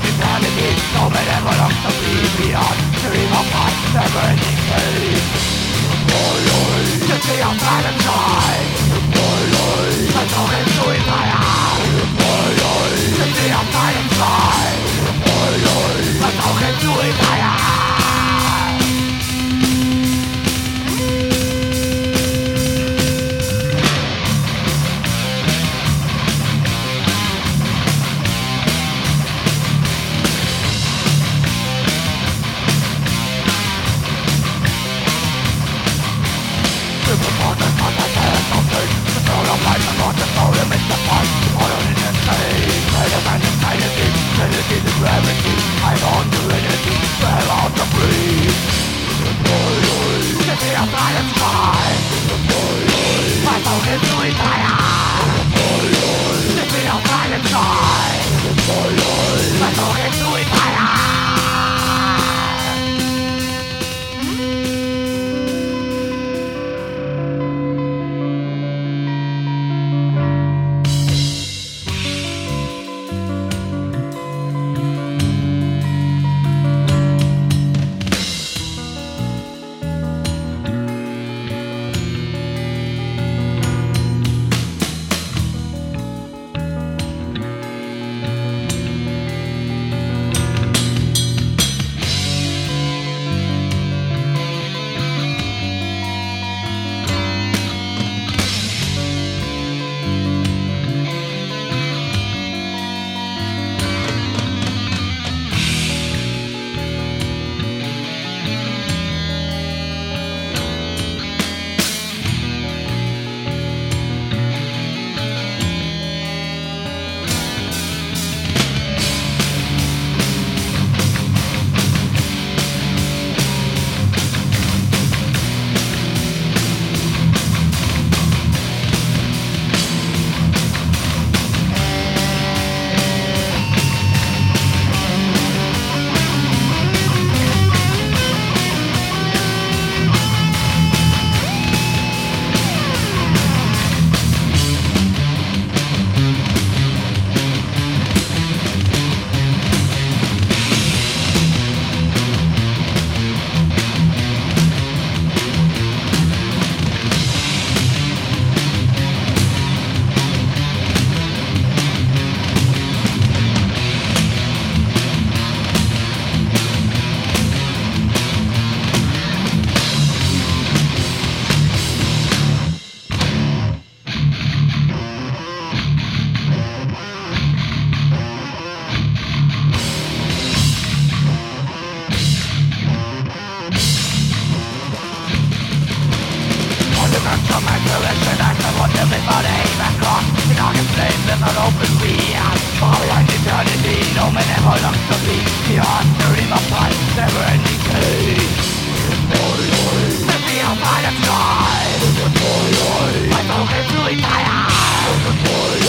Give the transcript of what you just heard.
eternity, no man ever longs to be beyond the rim of light, never-ending pain. To see a silent side, the token to entire. To see a silent side, the token to entire. I'm on to anything, fell out to breathe. To see a silent sky, my focus to retire. To see a silent sky, my focus to retire. No man ever longs to be beyond the rim of light, never-ending pain. To see a silent sky, my focus to retire.